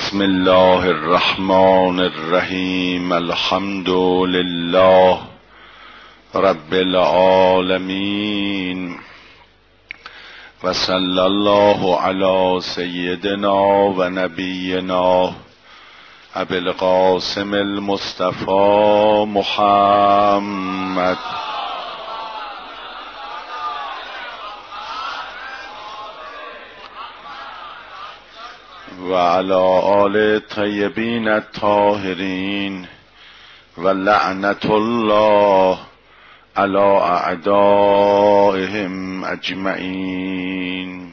بسم الله الرحمن الرحیم. الحمد لله رب العالمین و صلی الله علی سیدنا و نبینا ابی القاسم المصطفى محمد و علی آل الطیبین الطاهرین و لعنت الله علی اعدائهم اجمعین.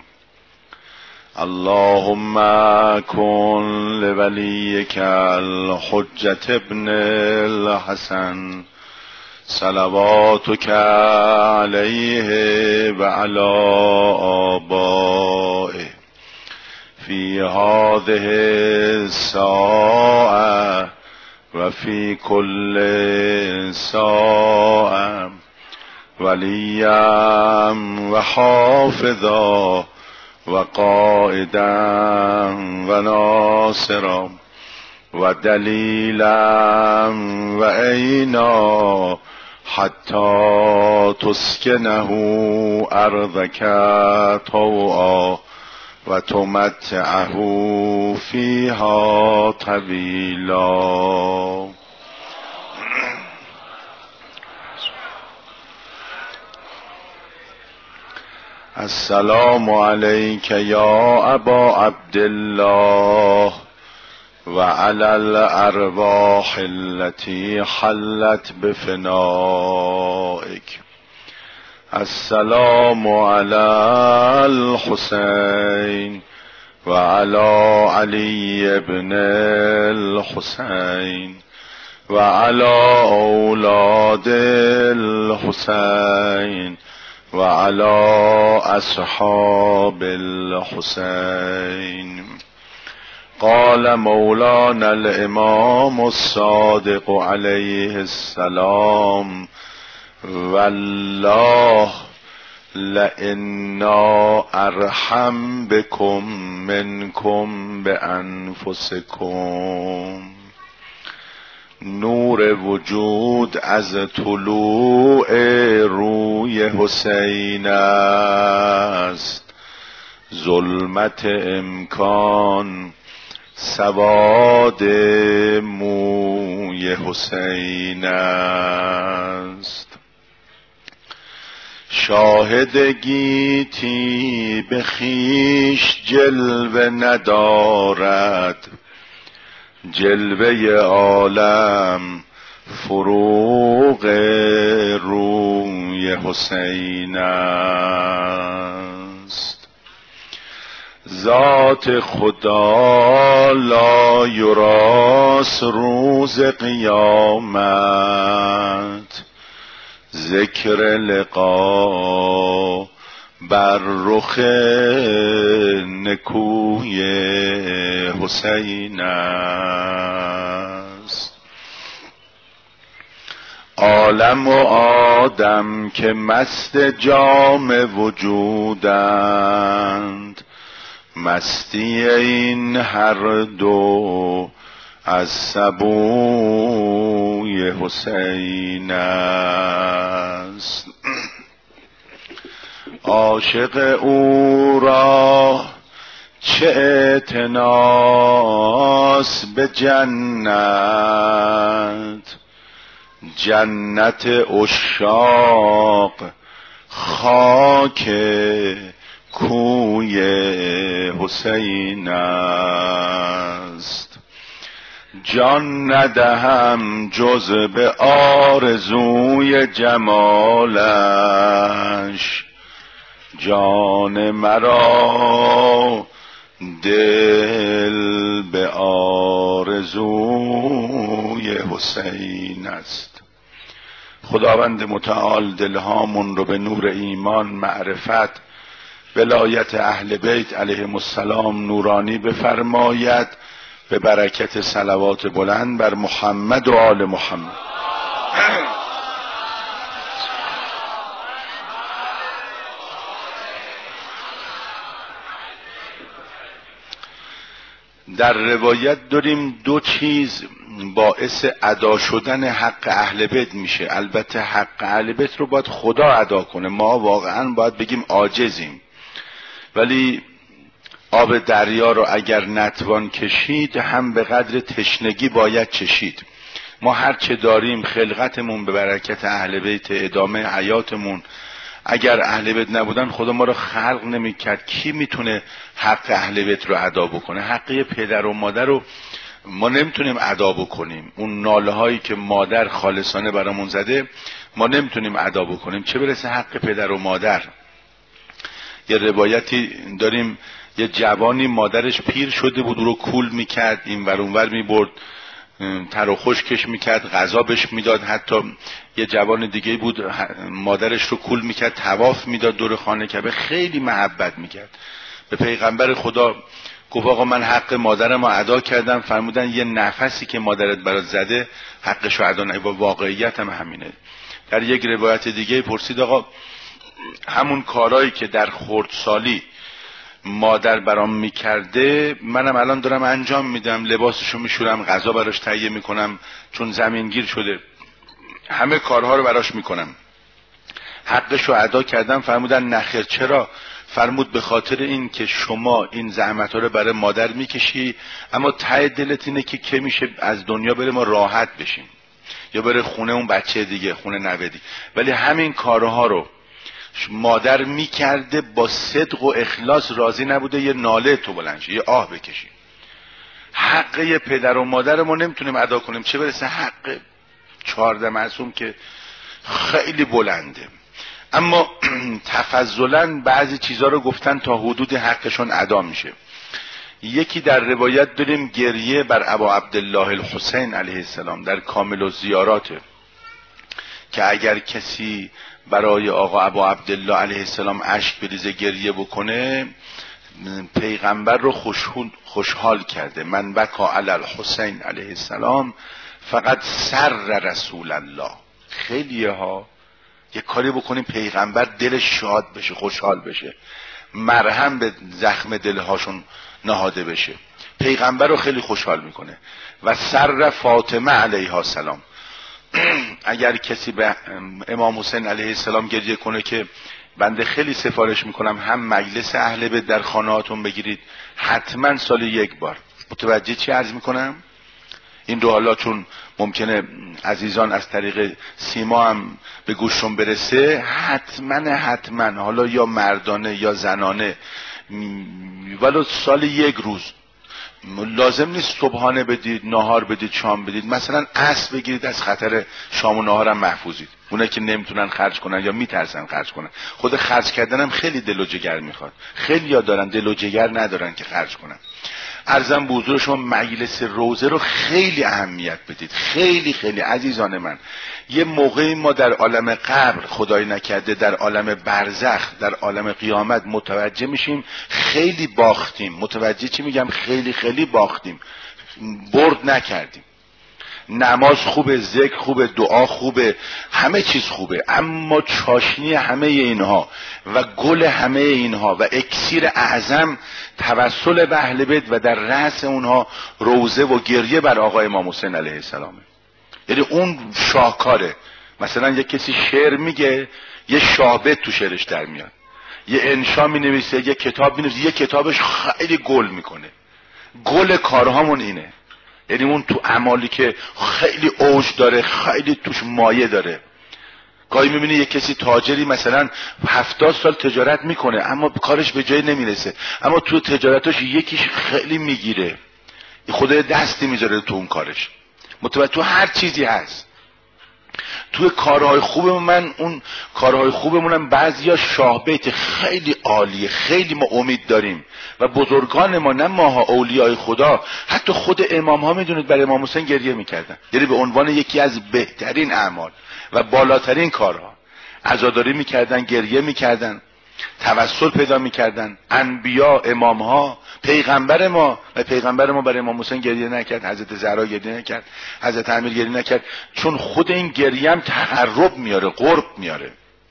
اللهم کن لولیک الحجة ابن الحسن صلواتک علیه و علی آبائه فی هذه الساعة و فی کل ساعة ولیا و حافظا و قائدا و ناصرا و دلیلا و عینا حتی تسکنه ارضک طوعا و تمتعه فیها طویلا. السلام علیک یا ابا عبدالله و علی الارواح التي حلت بفنائک. السلام علی الحسین و علی علی ابن الحسین و علی اولاد الحسین و علی اصحاب الحسین. قال مولانا الامام الصادق علیه السلام والله لإنا ارحم بكم منكم بانفسكم. نور وجود از طلوع روی حسین است، ظلمت امکان سواد موی حسین است. شاهد گیتی به خویش جلوه ندارد، جلوه عالم فروغ روی حسین است. ذات خدا لا یراس روز قیامت، ذکر لقا بر رخ نکوی حسین است. عالم و آدم که مست جام وجودند، مستی این هر دو از سبوی حسین است. عاشق او را چه اعتناس به جنت، جنت عشاق خاک کوی حسین است. جان ندهم جز به آرزوی جمالش، جان مرا دل به آرزوی حسین است. خداوند متعال دلهامون رو به نور ایمان، معرفت، ولایت اهل بیت علیهم السلام نورانی بفرماید به برکت صلوات بلند بر محمد و آل محمد. در روایت داریم دو چیز باعث ادا شدن حق اهل بیت میشه. البته حق اهل بیت رو باید خدا ادا کنه، ما واقعا باید بگیم عاجزیم، ولی آب دریا رو اگر نتوان کشید هم به قدر تشنگی باید چشید. ما هر چه داریم خلقتمون به برکت اهل بیت، ادامه حیاتمون. اگر اهل بیت نبودن خدا ما رو خلق نمی‌کرد. کی میتونه حق اهل بیت رو ادا بکنه؟ حق پدر و مادر رو ما نمیتونیم ادا بکنیم. اون ناله هایی که مادر خالصانه برامون زده ما نمیتونیم ادا بکنیم، چه برسه حق پدر و مادر. یه روایتی داریم یه جوانی مادرش پیر شده بود، او رو کول میکرد، این ور اون ور میبرد، تر و خشکش میکرد، غذا بهش میداد. حتی یه جوان دیگه بود مادرش رو کول میکرد، طواف میداد دور خانه کعبه، خیلی محبت میکرد. به پیغمبر خدا گفت آقا من حق مادرم رو ادا کردم. فرمودن یه نفسی که مادرت برات زده حقش رو ادا نکردی. واقعیت هم همینه. در یک روایت دیگه پرسید آقا همون کارهایی که در خردسالی مادر برام میکرده منم الان دارم انجام میدم، لباسشو میشورم، غذا براش تهیه میکنم، چون زمینگیر شده همه کارها رو براش میکنم، حقشو ادا کردم. فرمودن نخیر. چرا؟ فرمود به خاطر این که شما این زحمت‌ها رو برای مادر میکشی، اما ته دلت اینه که میشه از دنیا بره ما راحت بشیم یا بره خونه اون بچه دیگه، خونه نویدی، ولی همین کارها رو مادر میکرده با صدق و اخلاص، راضی نبوده یه ناله تو بلند شه، یه آه بکشی. حق یه پدر و مادر ما نمیتونیم ادا کنیم، چه برسه حق 14 معصوم که خیلی بلنده. اما تفضلاً بعضی چیزا رو گفتن تا حدود حقشون ادا میشه. یکی در روایت داریم گریه بر ابا عبدالله الحسین علیه السلام در کامل الزیاراته که اگر کسی برای آقا ابا عبدالله علیه السلام اشک بریزه، گریه بکنه، پیغمبر رو خوشحال کرده. من بکا علی الحسین علیه السلام فقط سر رسول الله. خیلیه ها یه کاری بکنیم پیغمبر دلش شاد بشه، خوشحال بشه، مرهم به زخم دلهاشون نهاده بشه، پیغمبر رو خیلی خوشحال میکنه. و سر فاطمه علیها السلام، اگر کسی به امام حسین علیه السلام گریه کنه که بنده خیلی سفارش میکنم هم مجلس اهل بیت در خانهاتون بگیرید، حتما سال یک بار. متوجه چی عرض میکنم؟ این رو حالا چون ممکنه عزیزان از طریق سیما هم به گوششون برسه، حتما حالا یا مردانه یا زنانه، ولو سال یک روز، لازم نیست صبحانه بدید، نهار بدید، شام بدید، مثلا عصر بگیرید، از خطر شام و نهار هم محفوظید. اونایی که نمیتونن خرج کنن یا میترسن خرج کنن، خود خرج کردن هم خیلی دل و جگر میخواد. خیلی ها دارن دل و جگر ندارن که خرج کنن. عرضم به حضور شما مجلس روزه رو خیلی اهمیت بدید، خیلی خیلی عزیزان من. یه موقعی ما در عالم قبر خدای نکرده در عالم برزخ، در عالم قیامت متوجه میشیم خیلی باختیم. متوجه چی میگم؟ خیلی خیلی باختیم، برد نکردیم. نماز خوبه، ذکر خوبه، دعا خوبه، همه چیز خوبه، اما چاشنی همه اینها و گل همه اینها و اکسیر اعظم توسل به اهل بیت و در رأس اونها روزه و گریه بر آقا امام حسین علیه السلامه. یعنی اون شاهکاره. مثلا یه کسی شعر میگه، یه شاهبت تو شعرش در میاد، یه انشا مینویسه، یه کتاب مینویسه، یه کتابش خیلی گل میکنه. گل کارهامون اینه، یعنی اون تو اعمالی که خیلی اوج داره، خیلی توش مایه داره. گاهی میبینی یه کسی تاجری مثلا 70 سال تجارت میکنه اما کارش به جای نمیرسه، اما تو تجارتش یکیش خیلی میگیره، خدای دستی میذاره تو اون کارش. متوجه؟ تو هر چیزی هست. توی کارهای خوبمون، من اون کارهای خوبمونم بعضیا شاه بیت خیلی عالیه، خیلی ما امید داریم و بزرگان ما، نه ماها، اولیای خدا، حتی خود امام ها میدونید برای امام حسین گریه میکردن، یعنی به عنوان یکی از بهترین اعمال و بالاترین کارها عزاداری میکردن، گریه میکردن، توسل پیدا میکردن. انبیا، امام ها، پیغمبر ما، و پیغمبر ما برای امام حسین گریه نکرد، حضرت زهرا گریه نکرد، حضرت امیر گریه نکرد، چون خود این گریه هم تقرب میاره، قرب میاره.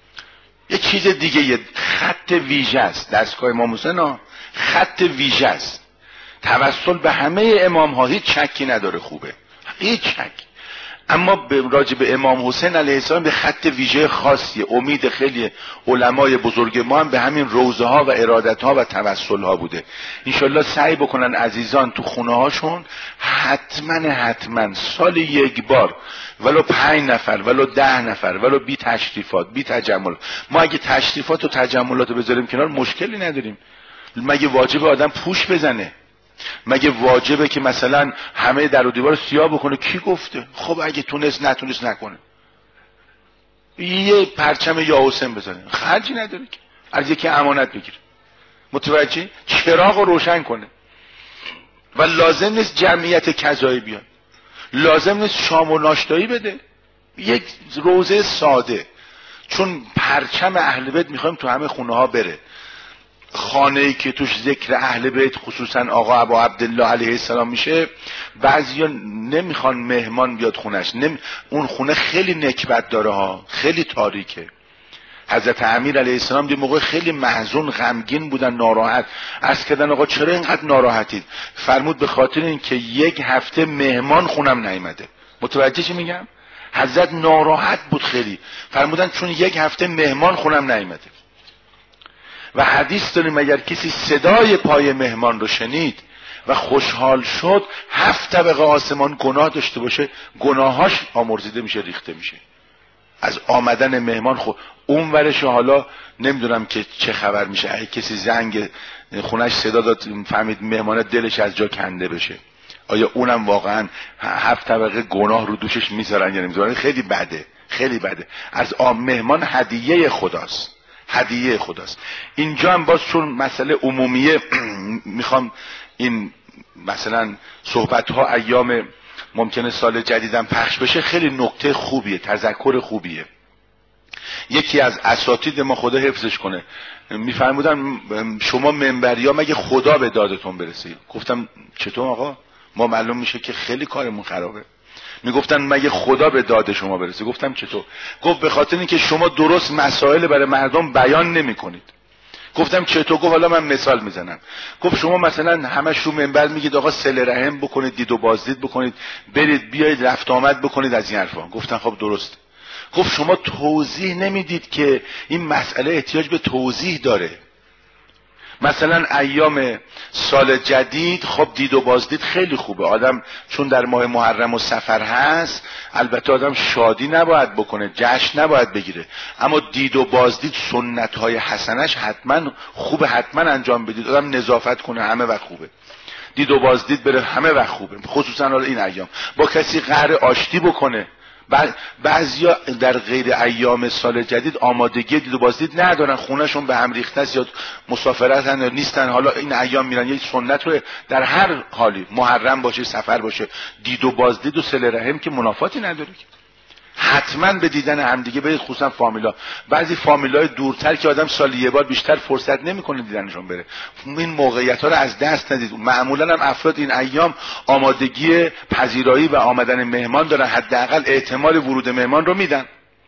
یه چیز دیگه، یه خط ویژه است دستگاه امام حسین ها، خط ویژه است توسل به همه امام ها هیچ شکی نداره خوبه، هیچ شک. اما راجع به امام حسین علیه السلام به خط ویژه خاصیه. امید خیلی علمای بزرگ ما هم به همین روضه ها و ارادت ها و توسل ها بوده. انشالله سعی بکنن عزیزان تو خونه هاشون حتما سال یک بار ولو 5 نفر ولو 10 نفر ولو بی تشریفات بی تجمل. ما اگه تشریفات و تجملات رو بذاریم کنار مشکلی نداریم. مگه واجب آدم پوش بزنه؟ مگه واجبه که مثلا همه در و دیوار سیاه بکنه؟ کی گفته؟ خب اگه تونست نتونست نکنه، یه پرچم یا حسین بزنه، خرجی نداره که از یکی امانت بگیره. متوجه؟ چراغ رو روشن کنه. و لازم نیست جمعیت کذایی بیان، لازم نیست شام و ناشتایی بده، یک روزه ساده. چون پرچم اهل بیت میخوایم تو همه خونه ها بره. خانه‌ای که توش ذکر اهل بیت خصوصا آقا ابو عبدالله علیه السلام میشه، بعضیا نمیخوان مهمان بیاد خونش. اون خونه خیلی نکبت داره ها، خیلی تاریکه. حضرت امیر علیه السلام دی موقع خیلی محزون غمگین بودن، ناراحت. عرض کردن آقا چرا اینقدر ناراحتید؟ فرمود به خاطر اینکه 1 هفته مهمان خونم نیامده. متوجه چی میگم؟ حضرت ناراحت بود خیلی. فرمودن چون 1 هفته مهمان خونم نیامده. و حدیث داریم اگر کسی صدای پای مهمان رو شنید و خوشحال شد، 7 طبقه آسمان گناه داشته باشه، گناهاش آمرزیده میشه، ریخته میشه از آمدن مهمان. خب اون ورش طحالا نمیدونم که چه خبر میشه. اگه کسی زنگ خونش صدا داد فهمید مهمانه، دلش از جا کنده بشه، آیا اونم واقعا 7 طبقه گناه رو دوشش میذارن یا نمیذارن؟ خیلی بده، خیلی بده. از مهمان هدیه خداست، هدیه خداست. اینجا هم باز چون مسئله عمومیه میخوام این مثلا صحبت ها ایام ممکنه سال جدیدم پخش بشه، خیلی نکته خوبیه، تذکر خوبیه. یکی از اساتید ما خدا حفظش کنه میفرمودن شما منبری ها مگه خدا به دادتون برسه؟ گفتم چطور آقا؟ ما معلوم میشه که خیلی کارمون خرابه. میگفتن مگه خدا به داد شما برسه؟ گفتم چطور؟ گفت به خاطر اینکه شما درست مسائل برای مردم بیان نمی کنید. گفتم چطور؟ گفت حالا من مثال میزنم. گفت شما مثلا همش رو منبر میگید آقا صله رحم بکنید، دید و بازدید بکنید، برید بیایید رفت آمد بکنید، از این حرفا. گفتم خب درست. گفت شما توضیح نمیدید که این مسئله احتیاج به توضیح داره. مثلا ایام سال جدید خب دید و بازدید خیلی خوبه، آدم چون در ماه محرم و سفر هست البته آدم شادی نباید بکنه، جشن نباید بگیره، اما دید و بازدید سنت های حسنش حتما خوبه، حتما انجام بدید. آدم نظافت کنه، همه وقت خوبه. دید و بازدید بره، همه وقت خوبه. خصوصا حالا این ایام با کسی قهر آشتی بکنه. بعضیا در غیر ایام سال جدید آمادگی دید و بازدید ندارن، خونهشون به هم ریخته است یا مسافرتن نیستن، حالا این ایام میرن. یک سنت رو در هر حالی، محرم باشه سفر باشه، دید و بازدید و صله رحم که منافاتی نداره، حتما به دیدن همدیگه برید، خصوصا فامیلا. بعضی فامیلای دورتر که آدم سالی یه بار بیشتر فرصت نمیکنه دیدنشون بره، این موقعیت ها رو از دست ندید. معمولا هم افراد این ایام آمادگی پذیرایی و آمدن مهمان دارن، حداقل احتمال ورود مهمان رو میدن.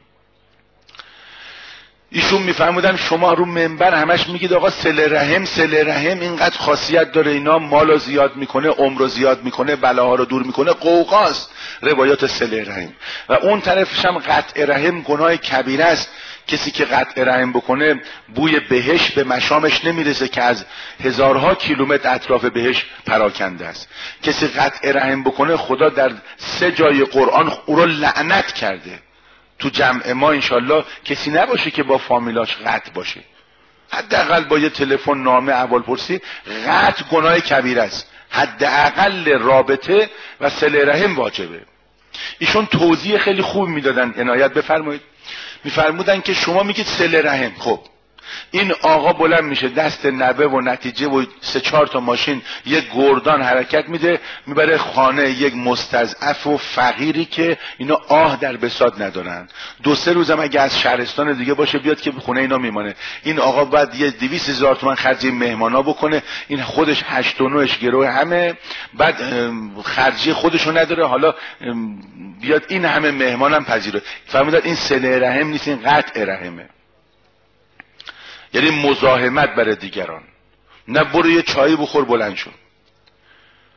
ایشون میفرمودن شما رو منبر همش میگید آقا صله رحم، صله رحم اینقدر خاصیت داره، اینا مالو زیاد میکنه، عمرو زیاد میکنه، بلاها رو دور میکنه، قوقاست روایات صله رحم. و اون طرفش هم قطع رحم گناه کبیره است. کسی که قطع رحم بکنه بوی بهشت به مشامش نمیرسه که از هزارها کیلومتر اطراف بهشت پراکنده است. کسی قطع رحم بکنه خدا در 3 جای قرآن او رو لعنت کرده. تو جمع ما انشالله کسی نباشه که با فامیلاش قطع باشه، حداقل با یه تلفن نامه احوال پرسی. قطع گناه کبیره است، حداقل رابطه و صله رحم واجبه. ایشون توضیح خیلی خوب میدادن، عنایت بفرمایید. میفرمودن که شما میگید صله رحم، خب این آقا بلند میشه دست نبه و نتیجه و 3-4 تا ماشین یک گردان حرکت میده، میبره خانه یک مستضعف و فقیری که اینا آه در بساط ندارن. 2-3 روزم اگه از شهرستان دیگه باشه بیاد که خونه اینا میمانه. این آقا باید یه 200,000 تومان خرجی مهمانا بکنه، این خودش 8 و 9 گروه همه، بعد خرجی خودشو نداره، حالا بیاد این همه مهمانم پذیره. فهمیدن این صله رحم نیست، این قطع رحمه. یعنی مزاحمت برای دیگران. نه برو یه چایی بخور بلند شو،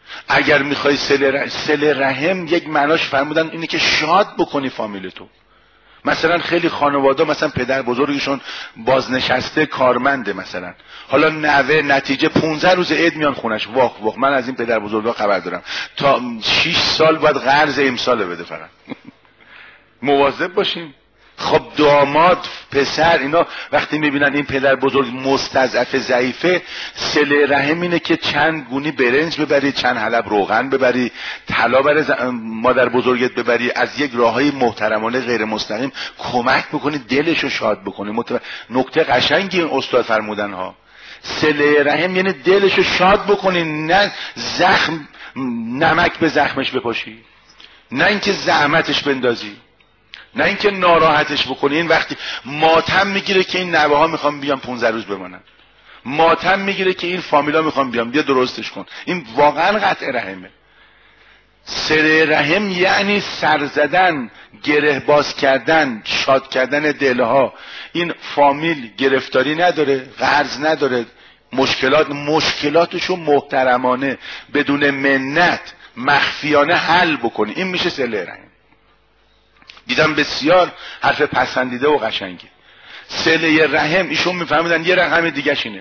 اگر میخوای صله رحم یک معناش فرمودن اینه که شاد بکنی فامیل تو. مثلا خیلی خانواده مثلا پدر بزرگشون بازنشسته کارمنده، مثلا حالا نوه نتیجه 15 روز عید میان خونش، واق من از این پدر بزرگا خبر دارم، تا 6 سال باید قرض امسال بده فقط. مواظب باشیم. خب داماد پسر اینا وقتی میبینن این پدر بزرگ مستضعف ضعیفه، صله رحم اینه که چند گونی برنج ببری، چند حلب روغن ببری، طلا برای مادر بزرگت ببری، از یک راههای محترمانه غیر مستقیم کمک بکنی دلشو شاد بکنی. نکته قشنگی این استاد فرمودن ها. صله رحم یعنی دلشو شاد بکنی، نه زخم نمک به زخمش بپاشی، نه اینکه زحمتش بندازی، نه اینکه ناراحتش بکنی. این وقتی ماتم میگیره که این نوه ها میخوام بیان 15 روز بمانن، ماتم میگیره که این فامیلا میخوام بیان، بیا درستش کن. این واقعا قطع رحمه. صله رحم یعنی سر زدن، گره باز کردن، شاد کردن دلها. این فامیل گرفتاری نداره، قرض نداره، مشکلاتشو محترمانه بدون منت مخفیانه حل بکنی. این میشه صله رحم. دیدم بسیار حرف پسندیده و قشنگی. صله رحم ایشون میفهمیدن یه رقم دیگه‌ش اینه.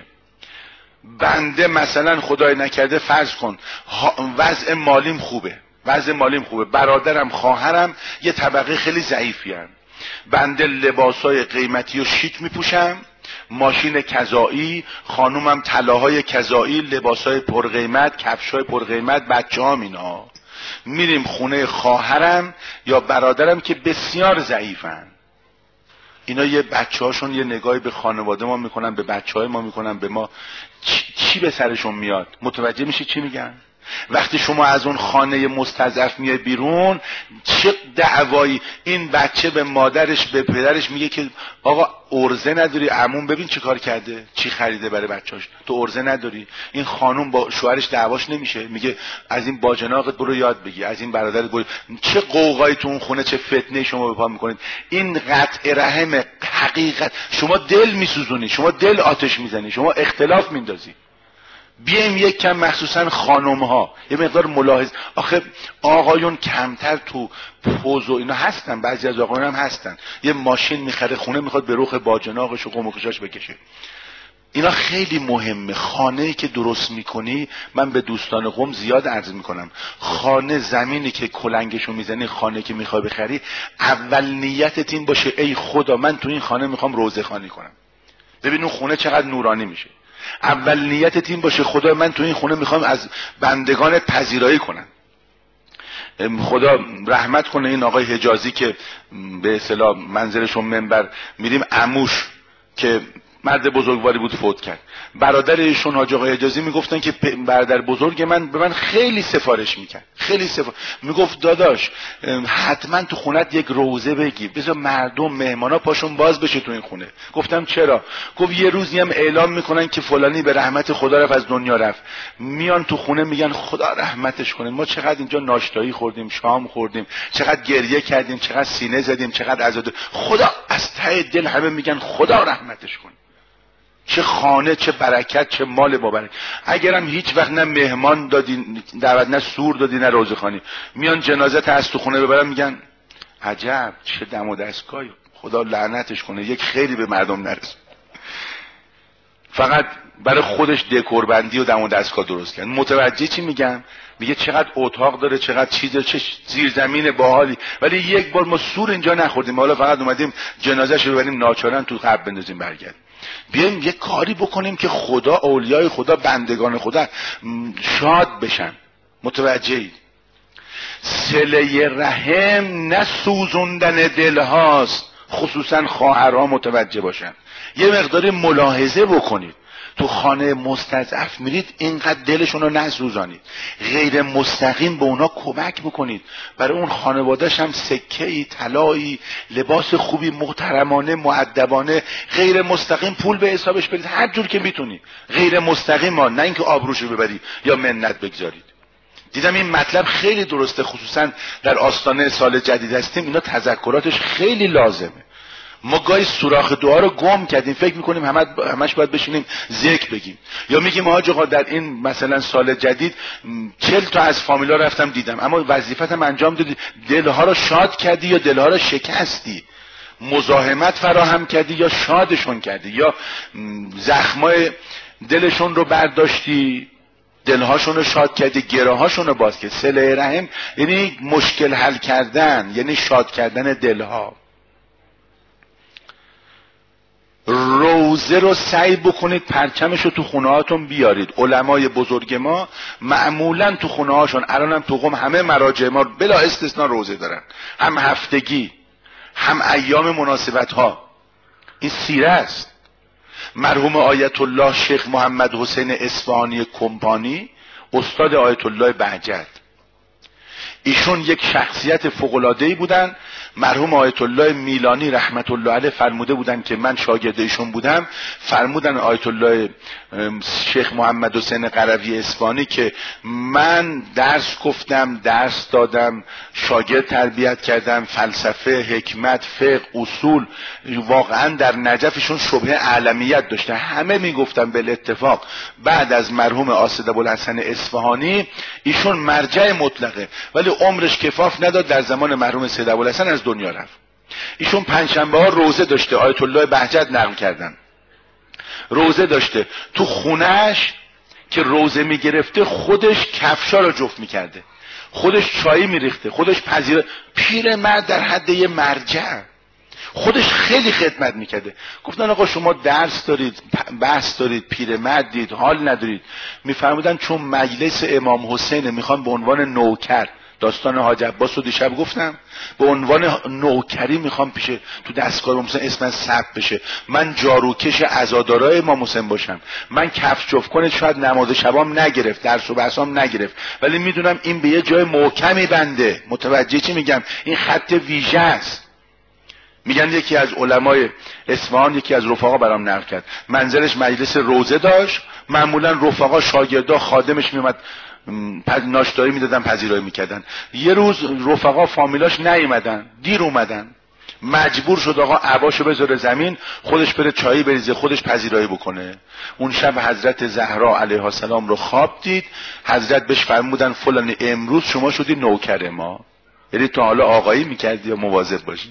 بنده مثلا خدای نکرده فرض کن وضع مالیم خوبه، برادرم خواهرم یه طبقه خیلی ضعیفی هن. بنده لباسای قیمتی و شیک میپوشم، ماشین کذایی، خانومم طلاهای کذایی، لباسای پرقیمت، کفشای پرقیمت، بچه‌هام اینا. میریم خونه خواهرم یا برادرم که بسیار ضعیفن. اینا یه بچه‌هاشون یه نگاهی به خانواده ما میکنن، به بچه‌های ما میکنن، به ما چی به سرشون میاد؟ متوجه میشی چی میگن؟ وقتی شما از اون خانه مستضعف میای بیرون، چه دعوایی این بچه به مادرش به پدرش میگه که آقا ارزه نداری؟ عموم ببین چی کار کرده، چی خریده برای بچه‌اش، تو ارزه نداری؟ این خانوم با شوهرش دعواش نمیشه، میگه از این باجناقت برو یاد بگی، از این برادرت برو. چه قوقایی تو اون خونه، چه فتنه شما به پا میکنید. این قطع رحم حقیقت. شما دل میسوزونی، شما دل آتش میزنی، شما اختلاف میندازی. بیایم یک کم مخصوصا خانم ها یه مقدار ملاحظ. آخه آقایون کمتر تو پوز و اینا هستن، بعضی از آقایون هم هستن یه ماشین میخره خونه میخواد به رخ باجناقش و قم و خشاش بکشه. اینا خیلی مهمه. خانه‌ای که درست میکنی، من به دوستان قم زیاد عرض میکنم، خانه زمینی که کلنگشو میزنی، خانه که میخوای بخری، اول نیتت این باشه ای خدا من تو این خانه میخوام روضه خوانی کنم. ببین اون خونه چقدر نورانی میشه. اول نیتت این باشه خدا من تو این خونه میخوام از بندگان پذیرایی کنم. خدا رحمت کنه این آقای حجازی که به اصطلاح منزلشون منبر میریم، عموش که مرد بزرگواری بود فوت کرد. برادر ایشون حاج آقای حجازی میگفتن که برادر بزرگ من به من خیلی سفارش میکرد، میگفت داداش حتما تو خونت یک روزه بگی، بذار مردم مهمانا پاشون باز بشه تو این خونه. گفتم چرا؟ گفت یه روزی هم اعلام میکنن که فلانی به رحمت خدا رفت، از دنیا رفت، میان تو خونه میگن خدا رحمتش کنه، ما چقدر اینجا ناشتایی خوردیم، شام خوردیم، چقدر گریه کردیم، چقدر سینه زدیم، چقدر عزاده، خدا از ته دل همه میگن خدا رحمتش کنه. چه خانه، چه برکت، چه مال با برکت. اگرم هیچ وقت نه مهمان دادی دعوت، نه سور دادی، نه روزه خوانی، میان جنازه از تو خونه ببرن میگن عجب چه دم و دستگاهی، خدا لعنتش کنه، یک خیلی به مردم نرسه. فقط برای خودش دکور بندی و دم و دستگاه درست کرد. متوجه چی میگم؟ میگه چقدر اتاق داره، چقدر چیز، چه زیرزمین باحالی، ولی یک بار ما سور اینجا نخوردیم، حالا فقط اومدیم جنازه‌شو ببریم ناچارن تو قبر بندازیم برگرد. بیایم یک کاری بکنیم که خدا، اولیای خدا، بندگان خدا شاد بشن. متوجهید؟ صله رحم نه سوزوندن دل هاست. خصوصا خواهرها متوجه باشن. یه مقداری ملاحظه بکنید. تو خانه مستضعف میرید اینقدر دلشون رو نسوزانید، غیر مستقیم به اونا کمک بکنید. برای اون خانوادهش هم سکه‌ای، طلایی، لباس خوبی، محترمانه، مؤدبانه، غیر مستقیم پول به حسابش بدید، هر جور که میتونید. غیر مستقیم ها، نه اینکه آبروشو ببرید یا منت بگذارید. دیدم این مطلب خیلی درسته، خصوصا در آستانه سال جدید هستیم، اینا تذکراتش خیلی لازمه. ما گاهی سوراخ دعا رو گم کردیم، فکر میکنیم همش باید بشینیم ذکر بگیم، یا میگیم حاج آقا در این مثلا سال جدید 40 تا از فامیلا رفتم دیدم، اما وظیفتم انجام دادی، دلها رو شاد کردی یا دلها رو شکستی؟ مزاحمت فراهم کردی یا شادشون کردی؟ یا زخمای دلشون رو برداشتی، دلهاشون رو شاد کردی، گرهاشون رو باز کردی؟ صله رحم یعنی مشکل حل کردن، یعنی شاد کردن دلها. روزه رو سعی بکنید پرچمش رو تو خونه هاتون بیارید. علمای بزرگ ما معمولا تو خونه هاشون، الانم تو قم همه مراجع ما بلا استثناء روزه دارن، هم هفتگی هم ایام مناسبت ها. این سیره است. مرحوم آیت الله شیخ محمد حسین اصفهانی کمپانی، استاد آیت الله بهجت، ایشون یک شخصیت فوق‌العاده‌ای بودن. مرحوم آیت الله میلانی رحمت الله علیه فرموده بودن که من شاگرد ایشون بودم، فرمودن آیت الله شیخ محمد حسین قروی اصفهانی که من درس گفتم، درس دادم، شاگرد تربیت کردم، فلسفه، حکمت، فقه، اصول. واقعا در نجفشون شبهه علمیت داشته. همه میگفتن بالاتفاق بعد از مرحوم آصد ابوالحسن اصفهانی ایشون مرجع مطلقه، ولی عمرش کفاف نداد، در زمان مرحوم سید ابوالحسن از دنیا رفت. ایشون پنجشنبه ها روزه داشته، آیت الله بهجت نقل کردن، روزه داشته، تو خونهش که روزه میگرفته خودش کفشا رو جفت میکرده، خودش چایی میریخته، خودش پذیر. پیرمرد در حد یه مرجع، خودش خیلی خدمت میکرده. گفتن آقا شما درس دارید، بحث دارید، پیرمردید، حال ندارید. میفرمودن چون مجلس امام حسین میخوان به عنوان نوکر، داستان حاج عباس رو دیشب گفتم، به عنوان نوکری میخوام پیش تو دستگاه امام حسین اسمم ثبت بشه، من جاروکش عزادارای امام حسین باشم، من کفش جفت کنه، شاید نماز شبام نگرفت، درس و بحثام نگرفت، ولی میدونم این به یه جای محکمی بنده. متوجه چی میگم؟ این خط ویژه است. میگن یکی از علمای اصفهان، یکی از رفقا برام نقل کرد، منزلش مجلس روزه داشت، معمولا رفقا، شاگردا، خادمش میومد ناشتایی میدادن، پذیرایی میکردن. یه روز رفقا فامیلاش نیومدن، دیر اومدن، مجبور شد آقا عباشو بذاره زمین، خودش بره چایی بریزه، خودش پذیرایی بکنه. اون شب حضرت زهرا علیها السلام رو خواب دید، حضرت بهش فرمودن فلان امروز شما شدی نوکر ما، یعنی تو حالا آقایی میکردی یا مواظب باشی.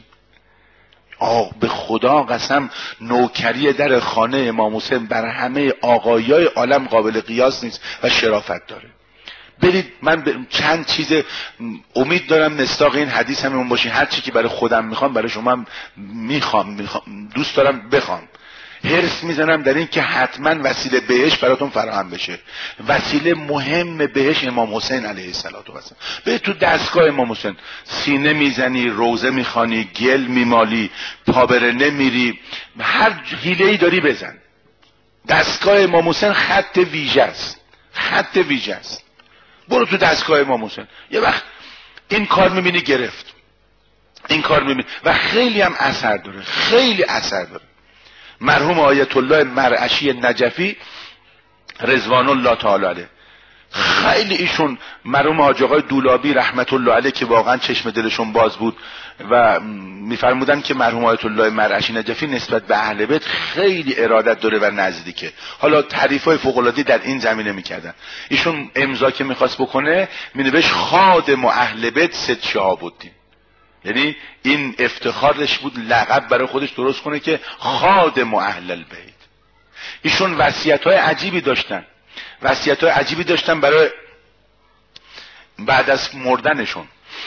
به خدا قسم نوکری در خانه امام حسین بر همه آقایای عالم قابل قیاس نیست و شرافت داره. برید، من چند چیز امید دارم مصداق این حدیث همون باشین. هر چی که برای خودم میخوام برای شما هم میخوام، دوست دارم بخوام، حرص میزنم در این که حتما وسیله بهش براتون فراهم بشه. وسیله مهم بهش امام حسین علیه السلام. به تو دستگاه امام حسین سینه میزنی، روزه میخوانی، گل میمالی، پابرنه میری، هر حیله‌ای داری بزن. دستگاه امام حسین خط ویژه است، خط ویژه است. برو تو دستگاه امام حسین، یه وقت این کار میبینی گرفت، این کار میبینی و خیلی هم اثر داره، خیلی اثر داره. مرحوم آیت الله مرعشی نجفی رضوان الله تعالی علیه، خیلی ایشون، مرحوم حاج آقای دولابی رحمت الله علیه که واقعا چشم دلشون باز بود و میفرمودن که مرحوم آیت الله مرعشی نجفی نسبت به اهل بیت خیلی ارادت داره و نزدیکه. حالا تعریفای فوق العاده در این زمینه میکردن. ایشون امضا که میخواست بکنه مینوشت خادم و اهل بیت سید شهاب الدین، یعنی این افتخارش بود لقب برای خودش درست کنه که خادم و اهل البیت. ایشون وصیت‌های عجیبی داشتن، وصیت‌های عجیبی داشتن برای بعد از مردنشون.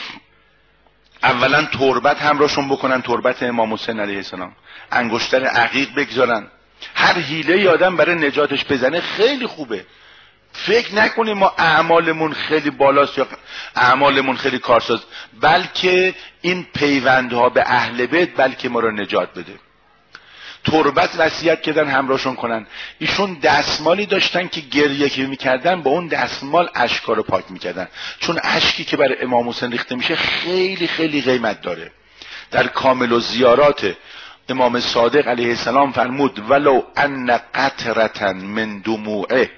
اولا تربت همراهشون بکنن، تربت امام حسین علیه السلام، انگشتر عقیق بگذارن، هر حیله آدم برای نجاتش بزنه خیلی خوبه. فکر نکنیم ما اعمالمون خیلی بالاست یا اعمالمون خیلی کارساز، بلکه این پیوندها به اهل بیت بلکه ما رو نجات بده. تربت وصیت کردن همراهشون کنن. ایشون دستمالی داشتن که گریه که میکردن با اون دستمال اشکا رو پاک میکردن، چون اشکی که برای امام حسین ریخته میشه خیلی خیلی قیمت داره. در کامل و زیارات امام صادق علیه السلام فرمود ولو ان قطرة من دموعه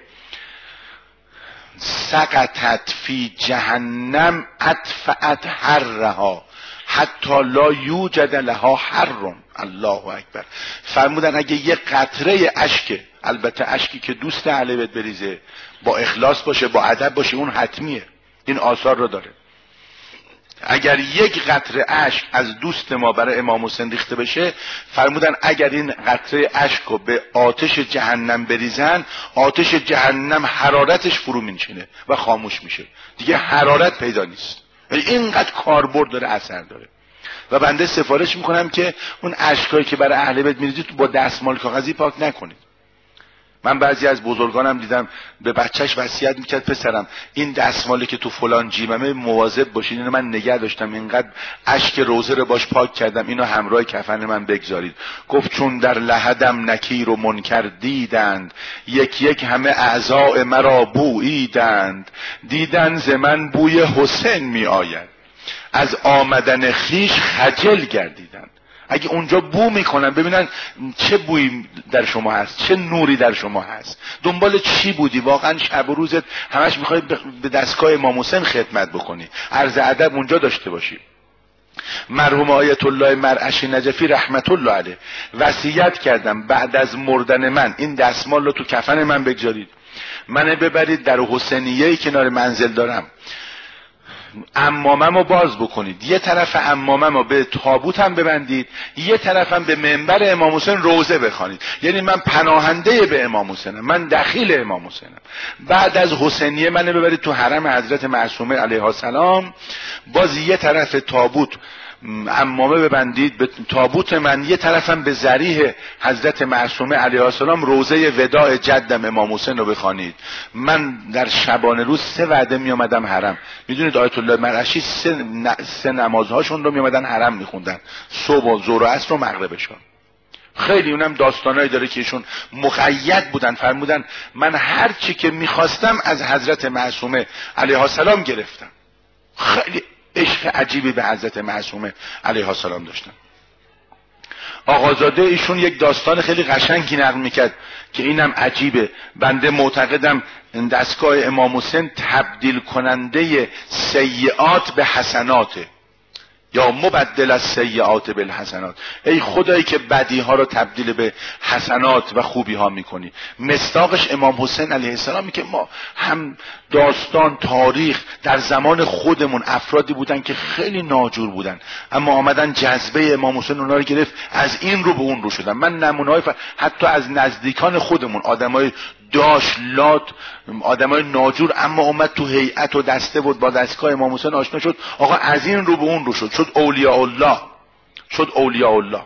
سقطت فی جهنم اطفأت حرها. حتی لا یوجد لها حر. الله اکبر. فرمودن اگه یه قطره اشک، البته اشکی که دوست اهل بیت بریزه، با اخلاص باشه، با ادب باشه، اون حتمیه، این آثار رو داره. اگر یک قطره اشک از دوست ما برای امام حسین ریخته بشه، فرمودن اگر این قطره اشک رو به آتش جهنم بریزن، آتش جهنم حرارتش فرو می‌نشینه و خاموش میشه، دیگه حرارت پیدا نیست. اینقدر کاربرد داره، اثر داره. و بنده سفارش میکنم که اون اشکایی که برای اهل بیت میریزید با دستمال کاغذی پاک نکنید. من بعضی از بزرگانم دیدم به بچهش وصیت میکرد پسرم این دستمالی که تو فلان جیبمه مواظب باشین، اینو من نگه داشتم، اینقدر اشک روزه رو باش پاک کردم، اینو همراه کفن من بگذارید. گفت چون در لحدم نکیر و منکر دیدند، یک یک همه اعضاء مرا بوییدند، دیدن ز من بوی حسین می آید، از آمدن خیش خجل گردیدند. اگه اونجا بو میکنن ببینن چه بویی در شما هست، چه نوری در شما هست، دنبال چی بودی، واقعا شب و روزت همش میخوای به دستگاه امام حسین خدمت بکنی، عرض ادب اونجا داشته باشی. مرحوم آیت الله مرعشی نجفی رحمت الله علیه وصیت کردم بعد از مردن من این دستمال رو تو کفن من بگذارید، منو ببرید در حسینیه‌ای کنار منزل دارم، عمامم رو باز بکنید، یه طرف عمامم رو به تابوتم ببندید، یه طرفم به منبر امام حسین روزه بخوانید. یعنی من پناهنده به امام حسینم، من دخیل امام حسینم. بعد از حسینیه منو ببرید تو حرم حضرت معصومه علیها السلام، باز یه طرف تابوت عمامه ببندید به تابوت من، یه طرفم به ذریح حضرت معصومه علیها السلام روزه وداع جدم امام حسین رو بخوانید. من در شبانه روز 3 وعده می آمدم حرم. میدونید آیت الله مرعشی 3 نمازهاشون رو می آمدن حرم میخوندن، صبح و ظهر و عصر و مغربشون. خیلی اونم داستانایی داره که ایشون مقید بودن، فرمودن من هر چی که میخواستم از حضرت معصومه علیها السلام گرفتم. خیلی عشق عجیبی به حضرت معصومه علیها السلام داشتن. آقازاده ایشون یک داستان خیلی قشنگی نقل میکرد که اینم عجیبه. بنده معتقدم دستگاه امام حسین تبدیل کننده سیئات به حسناته، یا مبدل از سیئات بالحسنات. ای خدایی که بدی ها رو تبدیل به حسنات و خوبی ها میکنی. مصداقش امام حسین علیه السلام که ما هم داستان تاریخ در زمان خودمون افرادی بودن که خیلی ناجور بودن، اما آمدن جذبه امام حسین اونا رو گرفت، از این رو به اون رو شدن. من نمونه‌های حتی از نزدیکان خودمون، آدمای داشلات، آدمای ناجور، اما اومد تو هیئت و دسته بود با دستگاه امام حسین آشنا شد، آقا از این رو به اون رو شد اولیاء الله، شد اولیاء الله.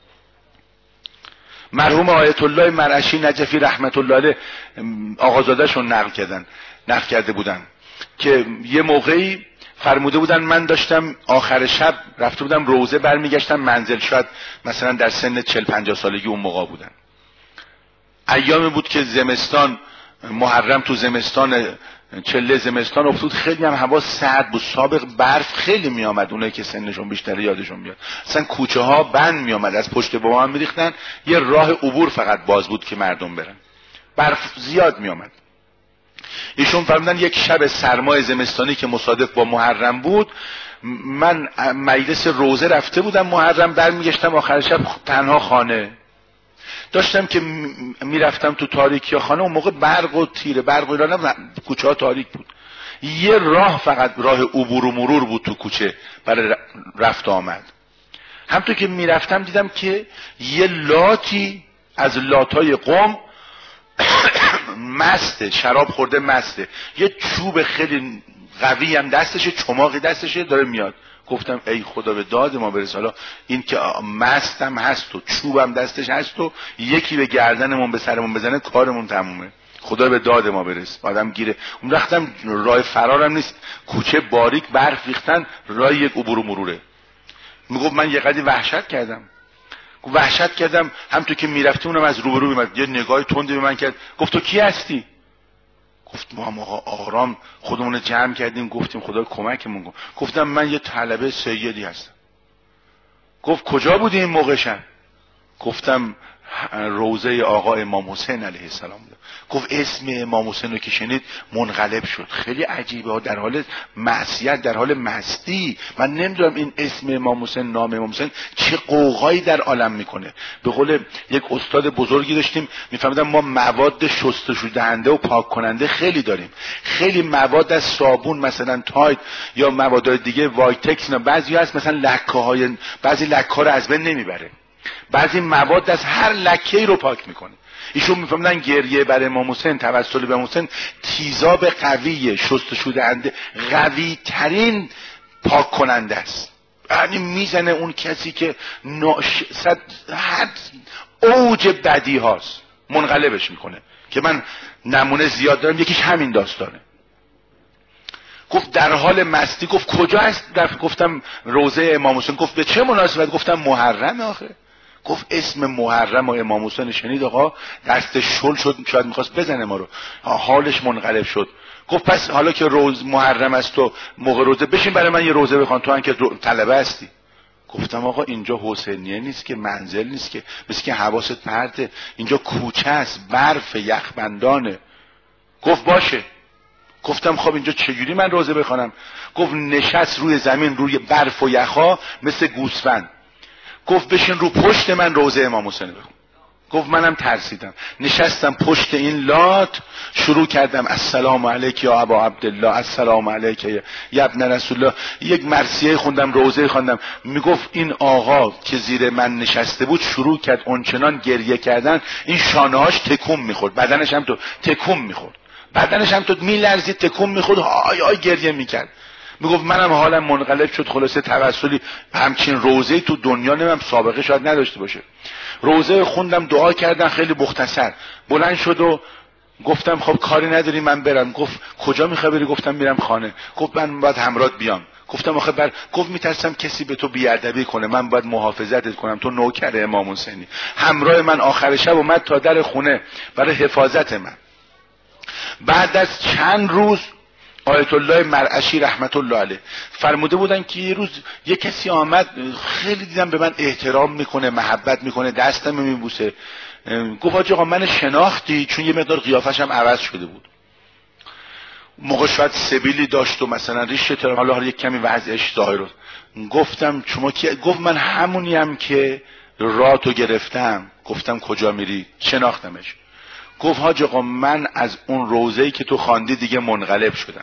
مرحوم آیت الله مرعشی نجفی رحمت الله علیه آقازاده‌شون نقل کرده بودن که یه موقعی فرموده بودن من داشتم آخر شب رفته بودم روزه، برمیگشتم منزل، شاید مثلا در سن 40-50 سالگی اون موقع بودن. ایامی بود که زمستان، محرم تو زمستان، چله زمستان افتاد، خیلی هم هوا سرد بود، سابق برف خیلی می آمد، اونایی که سنشون بیشتره یادشون میاد، اصلا کوچه ها بند می آمد، از پشت بام هم میریختن، یه راه عبور فقط باز بود که مردم برن، برف زیاد می آمد. ایشون فرمودن یک شب سرمای زمستانی که مصادف با محرم بود، من مجلس روزه رفته بودم محرم، برمیگشتم آخر شب تنها خانه داشتم که میرفتم تو تاریکی خانه، اون موقع برق و تیره برق و اینا، کوچه ها تاریک بود، یه راه فقط راه عبور و مرور بود تو کوچه برای رفت آمد. همونطور که میرفتم دیدم که یه لاتی از لاتای قم مسته، شراب خورده مسته، یه چوب خیلی قوی هم دستشه، چماقی دستشه، داره میاد. گفتم ای خدا به داد ما برس، حالا این که مستم هست و چوبم دستش هست و یکی به گردنمون به سرمون بزنه کارمون تمومه، خدا به داد ما برس. آدم گیره. اون وقتم راه فرارم نیست، کوچه باریک، برف ریختن، راه یک عبور و مروره. میگفت من یه قدری وحشت کردم همونطور که میرفتیم اونم از روبرو میاد، یه نگاه تندی به من کرد، گفت تو کی هستی؟ گفت ما هم آرام خودمون جمع کردیم، گفتیم خدا کمکمون کن. گفتم من یه طلبه سیدی هستم. گفت کجا بودی این موقع شب؟ گفتم روضه آقا امام حسین علیه السلام بود. گفت اسم امام حسین رو که شنید منقلب شد. خیلی عجیبه ها، در حال معصیت، در حال مستی. من نمیدونم این اسم امام حسین، نام امام حسین چه قوقایی در عالم میکنه. به قول یک استاد بزرگی داشتیم میفهمیدم ما مواد شستشو دهنده و پاک کننده خیلی داریم. خیلی مواد از صابون مثلا تایت یا مواد دیگه وایتکس، بعضی هست مثلا لکه های، بعضی لکه ها رو از بین نمیبره، بعضی مواد از هر لکه‌ای رو پاک میکنه. ایشون میفهمیدن گریه بر امام حسین، توسل به امام حسین تیزاب قویه، شستشو دهنده، قوی ترین پاک کننده است. یعنی میزنه اون کسی که حد اوج بدی هاست منقلبش میکنه. که من نمونه زیاد دارم، یکیش همین داستانه. گفت در حال مستی، گفت کجا است؟ گفتم روضه امام حسین. گفت به چه مناسبت؟ گفتم محرم آخه. گفت اسم محرم و امام حسین شنید آقا دستش شل شد، شاید میخواست بزنه ما رو، حالش منقلب شد. گفت پس حالا که روز محرم است تو موقع روزه بشین برای من یه روزه بخوان، تو هم که طلبه هستی. گفتم آقا اینجا حسینیه نیست که، منزل نیست که، مثل که حواست پرته، اینجا کوچه است، برف، یخبندانه. گفت باشه. گفتم خب اینجا چجوری من روزه بخوانم؟ گفت نشست روی زمین روی برف و یخا مثل گوسفند. گفت بشین رو پشت من روزه امام حسین بخون. گفت منم ترسیدم، نشستم پشت این لات، شروع کردم السلام علیک یا ابا عبدالله، السلام علیک یا ابن رسول الله. یک مرثیه خوندم، روزه خوندم. میگفت این آقا که زیر من نشسته بود شروع کرد اونچنان گریه کردن، این شانه‌هاش تکون میخورد، بدنش هم تو تکون میخورد، بدنش هم تو میلرزید، تکون میخورد، آی آی گریه میکرد. میگفت منم حالم منقلب شد. خلاصه توسلی همچین روزه تو دنیا نمیم سابقه شاید نداشته باشه. روزه خوندم، دعا کردن خیلی مختصر. بلند شد و گفتم خب کاری نداری من برم. گفت کجا میخوای بری؟ گفتم میرم خانه. گفت من باید همراهت بیام. گفتم آخه گفت میترسم کسی به تو بیادبی کنه، من باید محافظتت کنم، تو نوکر امام حسینی. همراه من آخر شب اومد تا در خونه برای حفاظت من. بعد از چند روز آیت الله مرعشی رحمت الله علیه فرموده بودن که یه روز یه کسی آمد، خیلی دیدم به من احترام میکنه، محبت میکنه، دستم میبوسه. گفت حاج آقا من شناختی؟ چون یه مقدار قیافش هم عوض شده بود. موقع شاید سبیلی داشت و مثلا ریش ترام، حالا یک کمی وضعش ظاهر بود. گفتم شما کی؟ گفت من همونیم که راتو گرفتم. گفتم کجا میری؟ شناختمش. گفت حاج آقا من از اون روزه‌ای که تو خواندی دیگه منقلب شدم.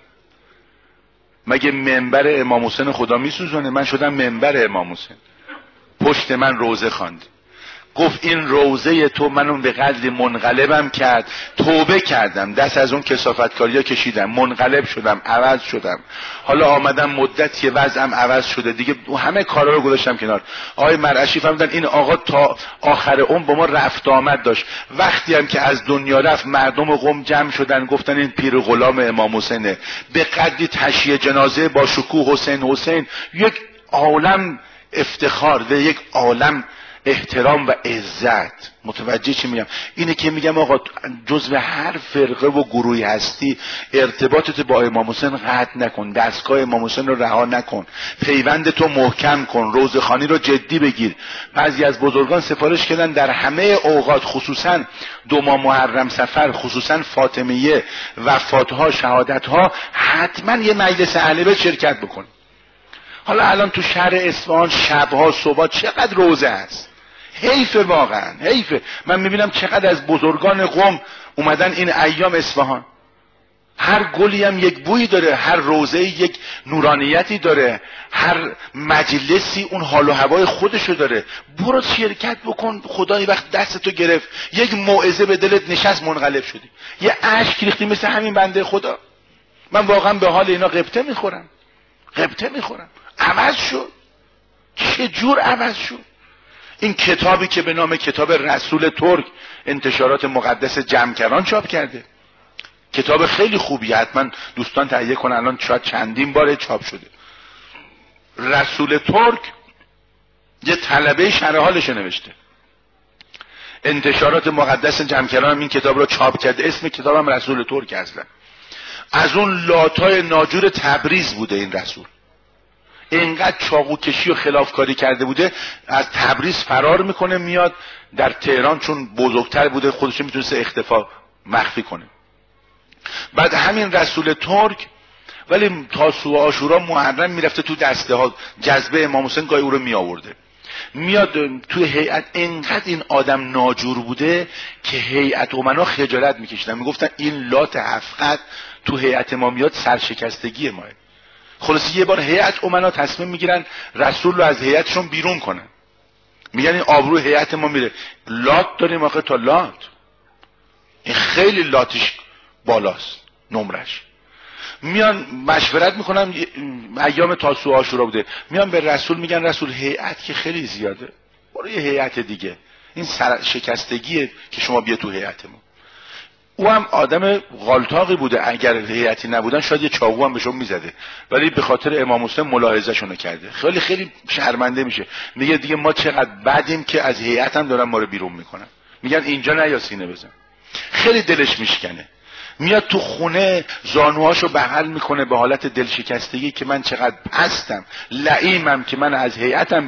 مگه منبر امام حسین خدا میسوزونه؟ من شدم منبر امام حسین، پشت من روزه خواند. گفت این روزه تو منو به قدری منقلبم کرد، توبه کردم، دست از اون کثافتکاری‌ها کشیدم، منقلب شدم، عوض شدم. حالا آمدم مدتی وضعم عوض شده دیگه، همه کارا رو گذاشتم کنار. آقای مرعشی فهمیدن این آقا تا آخر عمر با ما رفت آمد داشت. وقتی هم که از دنیا رفت مردم قم جمع شدن گفتن این پیر غلام امام حسینه. به قدری تشییع جنازه با شکوه حسین، یک عالم افتخار و یک عالم احترام و عزت. متوجه چی میگم؟ اینه که میگم آقا جزو هر فرقه و گروهی هستی ارتباطت با امام حسین قطع نکن، دستگاه امام حسین رو رها نکن، پیوند تو محکم کن، روزخوانی رو جدی بگیر. بعضی از بزرگان سفارش کردن در همه اوقات، خصوصا 2 ماه محرم صفر، خصوصا فاطمیه، وفاتها، شهادتها، حتما یه مجلس اهل بیت شرکت بکن. حالا الان تو شهر اصفهان شبها صبح چقدر روزه است، حیفه، واقعا حیفه. من میبینم چقدر از بزرگان قم اومدن این ایام اصفهان. هر گلی هم یک بویی داره، هر روزه یک نورانیتی داره، هر مجلسی اون حال و هوای خودشو داره. برو شرکت بکن. خدای وقت دستتو گرفت، یک موعظه به دلت نشست، منقلب شدی، یه اشک ریختی مثل همین بنده خدا. من واقعا به حال اینا غبطه میخورم. عوض شد. چه جور عوض شد؟ این کتابی که به نام کتاب رسول ترک انتشارات مقدس جمکران چاپ کرده، کتاب خیلی خوبی، حتما دوستان تهیه کنن، الان شاید چندین بار چاپ شده. رسول ترک یه طلبه شرح حالش نوشته، انتشارات مقدس جمکران هم این کتاب رو چاپ کرده. اسم کتابم رسول ترک اصلا. از اون لاتای ناجور تبریز بوده این رسول. اینقدر چاقو کشی و خلافکاری کرده بوده، از تبریز فرار میکنه میاد در تهران، چون بزرگتر بوده خودش میتونسته اختفا مخفی کنه. بعد همین رسول ترک ولی تاسوعا و عاشورا محرم میرفته تو دسته ها، جذبه امام حسین گاهی او رو میآورده، میاد توی هیئت. اینقدر این آدم ناجور بوده که هیئت امنا خجالت میکشیدن، میگفتن این لات هفقد تو هیئت ما میاد سرشکستگی ماه. خلاصی یه بار هیئت امنا تصمیم میگیرن رسول رو از هیئتشون بیرون کنن، میگن این آبروی هیئت ما میره. لات داریم آخه تا لات، این خیلی لاتش بالاست نمرش. میان مشورت میکنن، ایام تاسوعا عاشورا بوده، میان به رسول میگن رسول هیئت که خیلی زیاده، برو یه هیئت دیگه، این شکستگیه که شما بیا تو هیئت ما. او هم آدم غالطاقی بوده، اگر هیئتی نبودن شاید یه چاقو هم بهشون میزده، ولی به خاطر امام حسین ملاحظه شونو کرده، خیلی خیلی شرمنده میشه، میگه دیگه ما چقدر بدیم که از هیئت هم دارن ما رو بیرون میکنن، میگن اینجا نیا سینه بزن. خیلی دلش میشکنه، میاد تو خونه زانوهاشو بغل میکنه به حالت دلشکستگی که من چقدر پستم، لعیمم که من از هیئتم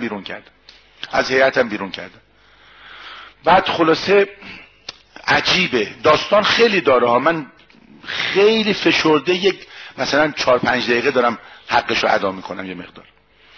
بیرون کردم. بعد خلاصه عجیبه، داستان خیلی داره ها، من خیلی فشرده یک مثلا 4-5 دقیقه دارم حقشو ادا میکنم. یه مقدار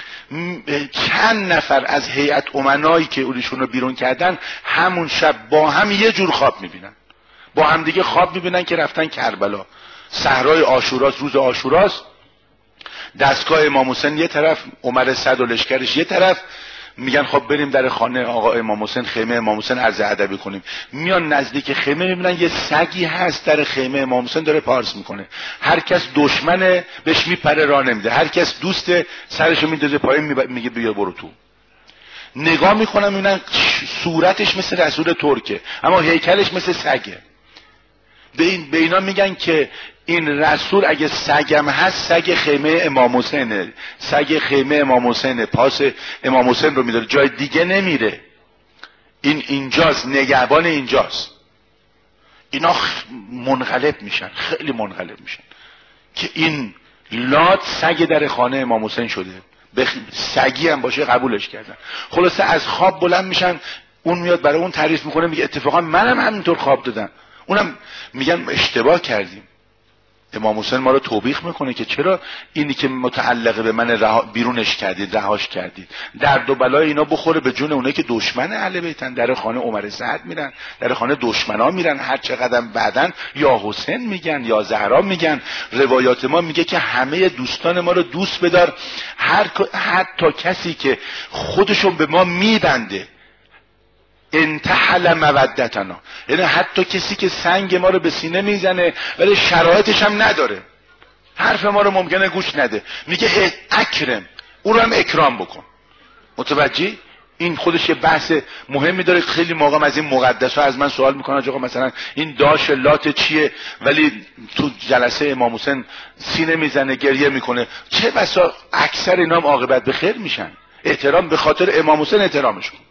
چند نفر از هیئت امنایی که اونشون رو بیرون کردن همون شب با هم یه جور خواب میبینن، با هم دیگه خواب میبینن که رفتن کربلا، صحرای عاشوراست، روز عاشوراست، دستگاه امام حسین یه طرف، عمر صد و لشکرش یه طرف، میگن خب بریم در خانه آقا امام حسین، خیمه امام حسین عرض ادبی کنیم. میان نزدیک خیمه میبینن یه سگی هست در خیمه امام حسین داره پارس میکنه، هر کس دشمنه بهش میپره راه نمیده، هر کس دوست سرشو میندازه پایین میگه بیا برو تو. نگاه میکنم میبینن صورتش مثل رسول ترکه اما هیکلش مثل سگه. به اینا میگن که این رسول اگه سگم هست سگ خیمه امام حسینه، سگ خیمه امام حسینه، پاس امام حسین رو میداره، جای دیگه نمیره، این اینجاست، نگهبان اینجاست. اینا منقلب میشن، خیلی منقلب میشن که این لات سگ در خانه امام حسین شده، سگی هم باشه قبولش کردن. خلاصه از خواب بلند میشن، اون میاد برای اون تعریف میکنه، میگه اتفاقا منم همینطور خواب دادم. اونم میگن اشتباه کردیم. امام حسین ما رو توبیخ میکنه که چرا اینی که متعلقه به من بیرونش کردید، رهاش کردید، درد و بلای اینا بخوره به جون اونایی که دشمن اهل بیتن، در خانه عمر سعد میرن، در خانه دشمنا میرن، هر چقدر بعدن یا حسین میگن یا زهرا میگن. روایات ما میگه که همه دوستان ما رو دوست بدار، حتی کسی که خودشون به ما میبنده، انتحل مودتنا، یعنی حتی کسی که سنگ ما رو به سینه میزنه ولی شرایطش هم نداره، حرف ما رو ممکنه گوش نده، میگه اکرم، او رو هم اکرام بکن. متوجهی؟ این خودش یه بحث مهمی داره. خیلی موقع از این مقدس‌ها از من سوال میکنن آقا مثلا این داش لات چیه، ولی تو جلسه امام حسین سینه میزنه گریه میکنه، چه بسا اکثر اینا هم عاقبت به خیر میشن. احترام به خاطر امام حسین احترامش کن.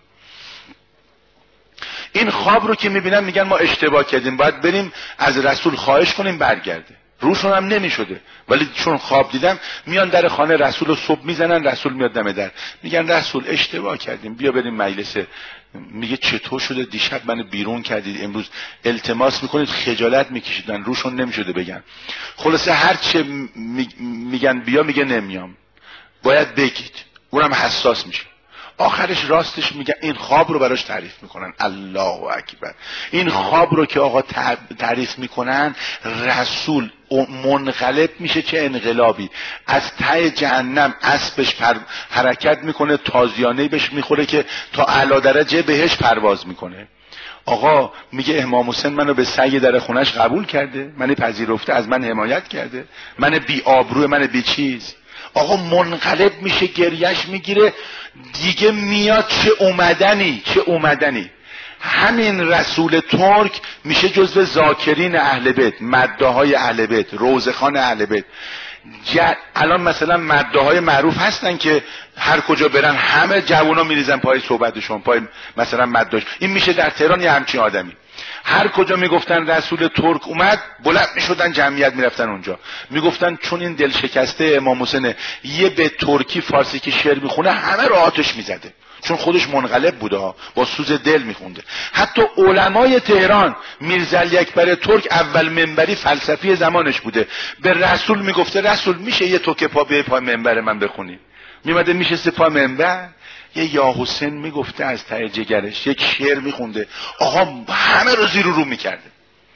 این خواب رو که میبینن میگن ما اشتباه کردیم، باید بریم از رسول خواهش کنیم برگرده. روشون هم نمیشده ولی چون خواب دیدم میان در خانه رسول رو صبح میزنن، رسول میاد دم در، میگن رسول اشتباه کردیم بیا بریم مجلسه. میگه چطور شده دیشب منو بیرون کردید، امروز التماس میکنید، خجالت میکشیدن، روشون نمیشده بگن. خلاصه هرچه میگن بیا میگه نمیام، باید بگید. اونم حساس میشه. آخرش راستش میگن این خواب رو براش تعریف میکنن. الله اکبر. این خواب رو که آقا تعریف میکنن، رسول منقلب میشه، چه انقلابی، از ته جهنم اسبش حرکت میکنه، تازیانه بهش میخوره که تا اعلی درجه بهش پرواز میکنه. آقا میگه امام حسین منو به سعی در خونش قبول کرده، منو پذیرفته، از من حمایت کرده، من بی آبرو، من بی چیز. آقا منقلب میشه، گریش میگیره دیگه، میاد چه اومدنی. همین رسول ترک میشه جزو ذاکرین اهل بیت، مداحای اهل بیت، روزخان اهل بیت. الان مثلا مداحای معروف هستن که هر کجا برن همه جوونا میریزن پای صحبتشون، پای مثلا مداش. این میشه در تهران یه همچین آدمی. هر کجا میگفتن رسول ترک اومد بلند میشدن جمعیت میرفتن اونجا، میگفتن چون این دل شکسته امام حسین یه به ترکی فارسی که شعر میخونه همه رو آتش میزده، چون خودش منقلب بوده ها، با سوز دل میخونده. حتی علمای تهران، میرزا علی اکبر ترک اول منبری فلسفی زمانش بوده، به رسول میگفته رسول میشه یه توکه پا به پای منبر من بخونی؟ میمده میشه پا منبر، یه یا حسین میگفته از ته جگرش، یک شعر میخونده، آقا همه رو زیر و رو میکرده.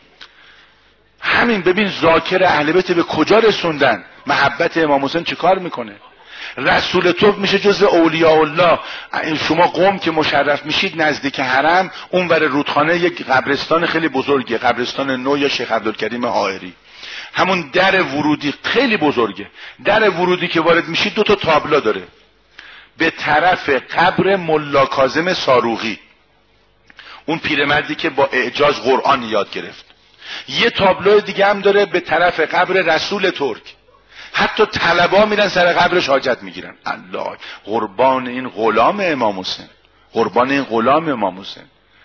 همین ببین ذاکر اهل بیت به کجا رسوندن، محبت امام حسین چیکار میکنه. رسول ترک میشه جزء اولیاء الله. شما قم که مشرف میشید نزدیک حرم، اون ور رودخانه یک قبرستان خیلی بزرگه، قبرستان نو یا شیخ عبدالکریم حائری، همون در ورودی خیلی بزرگه. در ورودی که وارد میشید 2 تا تابلو داره، به طرف قبر ملا کاظم صاروغی، اون پیرمردی که با اعجاز قرآن یاد گرفت. یه تابلو دیگه هم داره به طرف قبر رسول ترک، حتی طلبا میرن سر قبرش حاجت میگیرن. الله، قربان این غلام امام حسین، قربان این غلام امام حسین.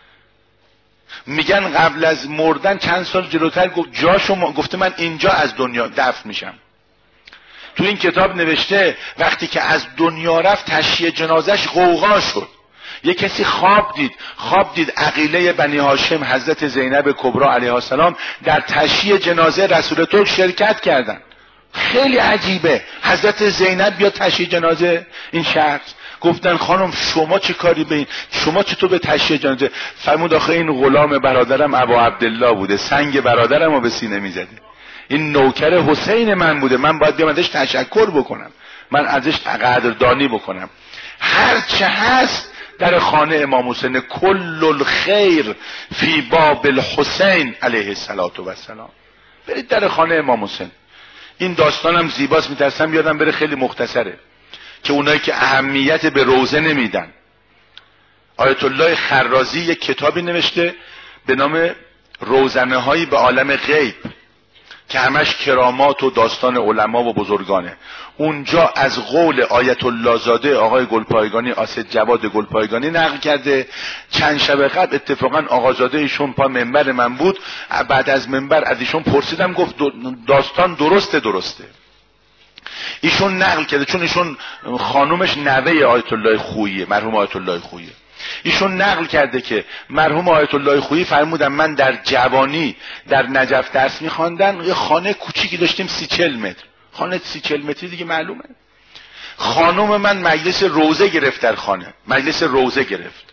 میگن قبل از مردن چند سال جلوتر گفت جاشو گفته من اینجا از دنیا دفن میشم. تو این کتاب نوشته وقتی که از دنیا رفت تشییع جنازش غوغا شد. یه کسی خواب دید عقیله بنی هاشم حضرت زینب کبرا علیها السلام در تشییع جنازه رسول ترک شرکت کردن. خیلی عجیبه، حضرت زینب بیا تشییع جنازه این شخص. گفتن خانم شما چه کاری به این، شما چطور به تشییع جنازه؟ فرمود آخه این غلام برادرم ابا عبدالله بوده، سنگ برادرم رو به سینه میزده، این نوکر حسین من بوده، من باید بیام ازش تشکر بکنم، من ازش قدردانی بکنم. هر چه هست در خانه امام حسین، کل الخیر فی باب الحسین علیه السلام. برید در خانه امام حسین. این داستانم زیباست، میترسم یادم بره، خیلی مختصره، که اونایی که اهمیت به روزه نمیدن. آیت الله خرازی یک کتابی نوشته به نام روزنه هایی به عالم غیب که همش کرامات و داستان علما و بزرگانه. اونجا از قول آیت الله زاده آقای گلپایگانی، آسد جواد گلپایگانی نقل کرده. چند شب قبل اتفاقا آقازاده ایشون پا منبر من بود، بعد از منبر از ایشون پرسیدم، گفت داستان درسته. ایشون نقل کرده، چون ایشون خانومش نوه آیت الله خوییه، مرحوم آیت الله خویی. ایشون نقل کرده که مرحوم آیت الله خویی فرمودن من در جوانی در نجف درس میخواندن، یه خانه کوچیکی داشتیم 30-40 متر، خانه 30-40 متری دیگه معلومه. خانم من مجلس روزه گرفت در خانه، مجلس روزه گرفت.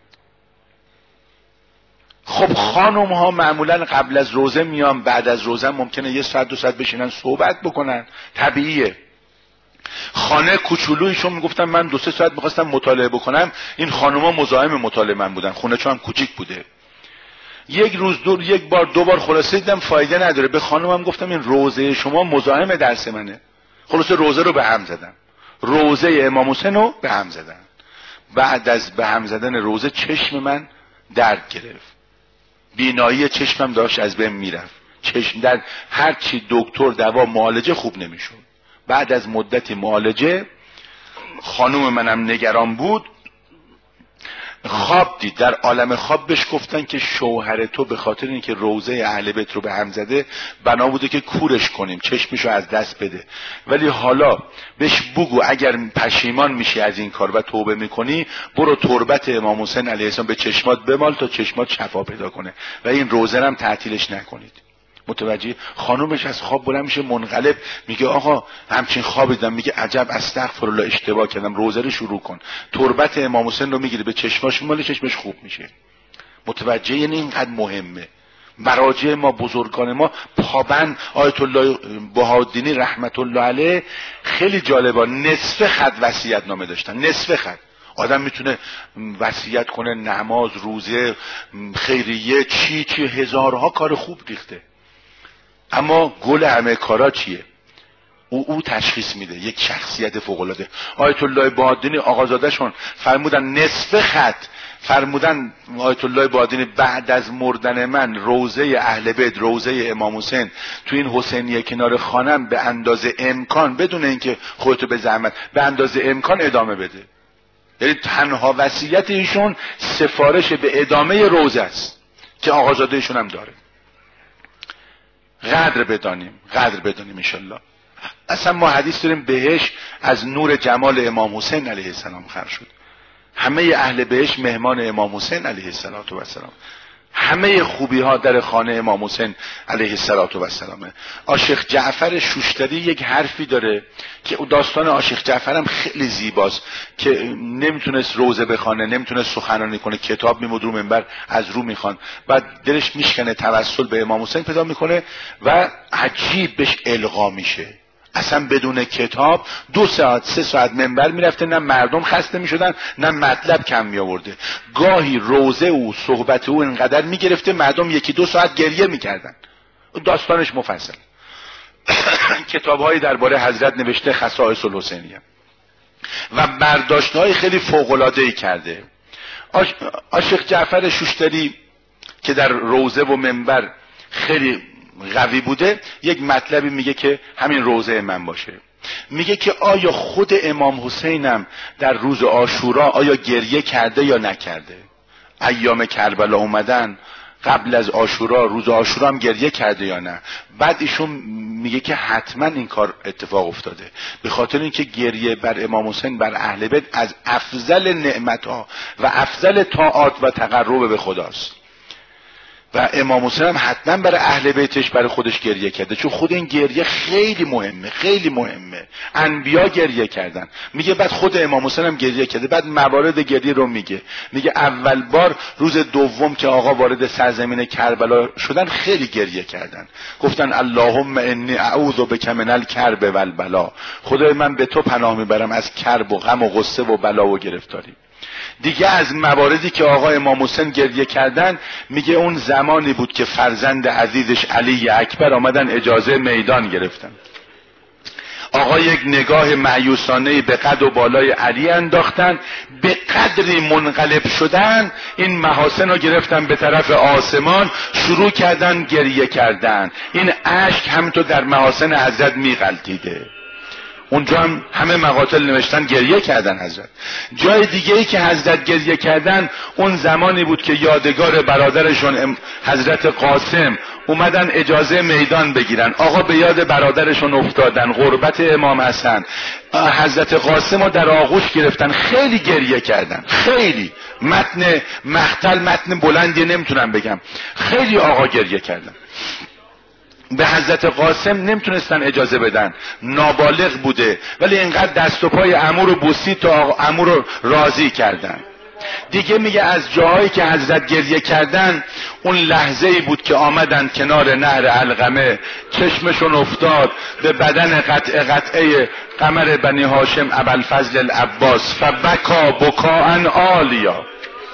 خب خانم ها معمولا قبل از روزه میان، بعد از روزه ممکنه 1-2 ساعت بشینن صحبت بکنن، طبیعیه. خانه کوچولویشون میگفتن من 2-3 ساعت میخواستم مطالعه بکنم، این خانوما مزاحم مطالعه من بودن، خونه چون کوچیک بوده. یک بار 2 بار خلاصه دیدم فایده نداره، به خانومم گفتم این روزه شما مزاحم درس منه. خلاصه روزه رو به هم زدم، روزه امام حسین رو به هم زدن. بعد از به هم زدن روزه چشم من درد گرفت، بینایی چشمم داشت از بین میرفت، چشم در هر چی دکتر دوا معالجه خوب نمیشد. بعد از مدتی معالجه خانوم منم نگران بود، خواب دید. در عالم خواب بهش گفتن که شوهر تو به خاطر اینکه روزه اهل بیت رو به هم زده بنا بوده که کورش کنیم، چشمشو از دست بده، ولی حالا بهش بگو اگر پشیمان میشی از این کار و توبه میکنی برو تربت امام حسین علیه السلام به چشمات بمال تا چشمات شفا پیدا کنه و این روزه هم تعطیلش نکنید. متوجه؟ خانومش از خواب بلند میشه منقلب، میگه آقا همچین خواب دیدم. میگه عجب، استغفرالله، اشتباه کردم، روزه رو شروع کن. تربت امام حسین رو میگیره به چشماش میماله، چشمش خوب میشه. متوجه؟ یعنی اینقدر مهمه. مراجع ما، بزرگان ما پابند. آیت الله بهاءالدینی رحمت الله علیه خیلی جالبه، نصف خط وصیت نامه داشتن، نصف خط. آدم میتونه وصیت کنه، نماز، روزه، خیریه، چی هزارها کار خوب ریخته. اما گل همه کارا چیه؟ او تشخیص میده، یک شخصیت فوق العاده. آیت الله بهاءالدینی آقازادهشون فرمودن نصف خط، فرمودن آیت الله بهاءالدینی بعد از مردن من روزه اهل بیت، روزه امام حسین تو این حسینیه کنار خانم به اندازه امکان، بدون اینکه خودتو به زحمت، به اندازه امکان ادامه بده. یعنی تنها وصیت ایشون سفارش به ادامه روزه است. که آقازادهشون هم داره. قدر بدانیم انشالله. اصلا ما حدیث داریم بهش از نور جمال امام حسین علیه السلام خر شد. همه اهل بهش مهمان امام حسین علیه السلام. همه خوبی ها در خانه امام حسین علیه السلام. آشیخ جعفر شوشتری یک حرفی داره که داستان آشیخ جعفر هم خیلی زیباست که نمیتونست روزه بخونه، نمیتونست سخنرانی کنه، کتاب میمد رو منبر از رو میخوان، بعد دلش میشکنه توسل به امام حسین پیدا میکنه و عجیب بهش القا میشه. اصلا بدون کتاب 2 ساعت 3 ساعت منبر میرفته، نه مردم خسته میشدن نه مطلب کم میآورده. گاهی روزه و صحبت او اینقدر میگرفته مردم 1-2 ساعت گریه میکردن. داستانش مفصل. کتابهایی درباره حضرت نوشته، خصائص الحسینیه، و برداشت‌های خیلی فوق‌العاده‌ای کرده. آشیخ جعفر شوشتری که در روزه و منبر خیلی قوی بوده، یک مطلبی میگه که همین روزه من باشه. میگه که آیا خود امام حسینم در روز عاشورا آیا گریه کرده یا نکرده؟ ایام کربلا اومدن قبل از عاشورا، روز عاشورا هم گریه کرده یا نه؟ بعد ایشون میگه که حتما این کار اتفاق افتاده، به خاطر اینکه گریه بر امام حسین، بر اهل بیت، از افضل نعمتها و افضل طاعات و تقرب به خداست. و امام حسین هم حتما برای اهل بیتش، برای خودش گریه کرده، چون خود این گریه خیلی مهمه. انبیا گریه کردن. میگه بعد خود امام حسین هم گریه کرده. بعد موارد گریه رو میگه اول بار روز دوم که آقا وارد سرزمین کربلا شدن خیلی گریه کردن، گفتن اللهم انی اعوذ بک من الکرب والبلا، خدای من به تو پناه میبرم از کرب و غم و غصه و بلا و گرفتاری. دیگه از مواردی که آقا امام حسین گریه کردن، میگه اون زمانی بود که فرزند عزیزش علی اکبر آمدن اجازه میدان گرفتن. آقا یک نگاه مایوسانه به قد و بالای علی انداختن، به قدری منقلب شدن این محاسن رو گرفتن به طرف آسمان، شروع کردن گریه کردن. این اشک همینطور در محاسن حضرت میغلطیده. اونجا هم همه مقاتل نوشتن گریه کردن حضرت. جای دیگه ای که حضرت گریه کردن اون زمانی بود که یادگار برادرشون حضرت قاسم اومدن اجازه میدان بگیرن. آقا به یاد برادرشون افتادن، غربت امام حسن. حضرت قاسم رو در آغوش گرفتن، خیلی گریه کردن، خیلی. متن بلندی نمیتونم بگم، خیلی آقا گریه کردن. به حضرت قاسم نمیتونستن اجازه بدن، نابالغ بوده، ولی اینقدر دست و پای عمو رو بوسید تا عمو رو راضی کردن. دیگه میگه از جاهایی که حضرت گریه کردن اون لحظه ای بود که آمدن کنار نهر علقمه، چشمشون افتاد به بدن قطعه قمر بنی هاشم ابوالفضل العباس، فبکا بکاء عالیا.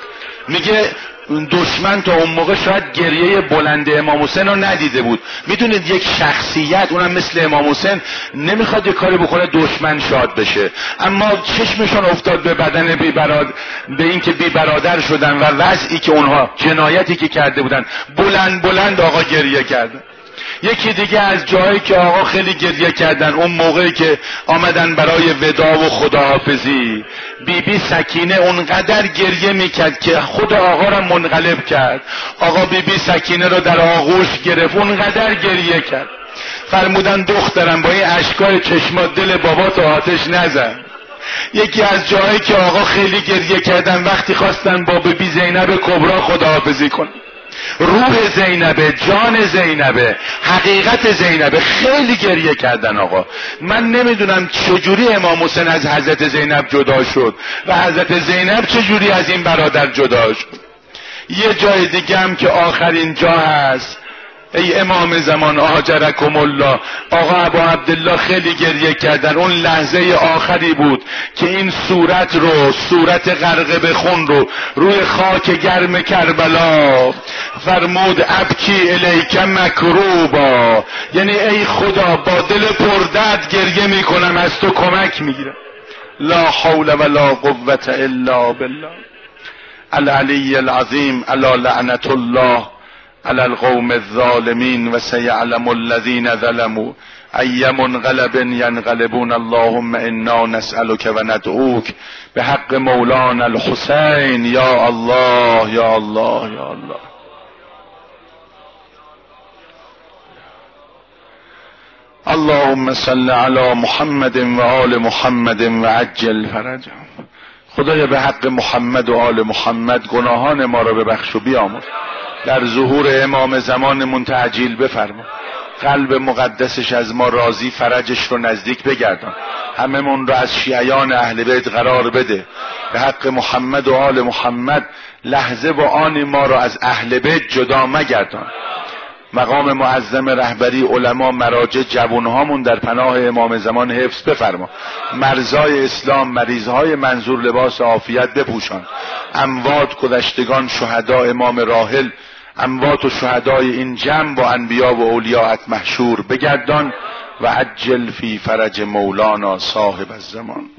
میگه دشمن تا اون موقع شاید گریه بلند امام حسین رو ندیده بود. میدونید یک شخصیت، اونم مثل امام حسین، نمیخواد یک کاری بکنه دشمن شاد بشه، اما چشمشون افتاد به بدن به این که بی برادر شدن و وضعی که اونها، جنایتی که کرده بودن. بلند آقا گریه کردن. یکی دیگه از جایی که آقا خیلی گریه کردن اون موقعی که آمدن برای وداع و خداحافظی، بی سکینه اونقدر گریه میکرد که خود آقا را منقلب کرد. آقا بی سکینه رو در آغوش گرفت، اونقدر گریه کرد. فرمودن دخترم با این اشکای چشمات دل بابات آتش نزن. یکی از جایی که آقا خیلی گریه کردن وقتی خواستن با بی زینب کبرا خداحافظی کنن. روح زینبه، جان زینبه، حقیقت زینبه، خیلی گریه کردن آقا. من نمیدونم چجوری امام حسین از حضرت زینب جدا شد و حضرت زینب چجوری از این برادر جدا شد. یه جای دیگه هم که آخرین جا هست، ای امام زمان آجرکم الله، آقا ابا عبدالله خیلی گریه کردن. اون لحظه آخری بود که این صورت غرق به خون رو روی خاک گرم کربلا فرمود ابکی الیک مکروبا، یعنی ای خدا با دل پردرد گریه میکنم، از تو کمک میگیرم. لا حول ولا قوة الا بالله العلی العظیم. الا لعنت الله على القوم الظالمين وسيعلم الذين ظلموا أي منقلب ينقلبون. اللهم إنا نسألك وندعوك بحق مولانا الحسين. يا الله يا الله يا الله. اللهم صل علی محمد و آل محمد و عجل فرجهم. خدایا به حق محمد و آل محمد گناهان ما را ببخش و بیامرز. در ظهور امام زمانمون تعجیل بفرما. قلب مقدسش از ما راضی، فرجش رو نزدیک بگردان. هممون رو از شیعیان اهل بیت قرار بده. به حق محمد و آل محمد لحظه و آن ما رو از اهل بیت جدا مگردان. مقام معظم رهبری، علما، مراجع، جوانهامون در پناه امام زمان حفظ بفرما. مرزای اسلام، مریضهای منظور لباس عافیت بپوشان. اموات، گذشتگان، شهدا، امام راحل، اموات و شهدای این جمع با انبیا و اولیاءت محشور بگردان و عجل فی فرج مولانا صاحب الزمان.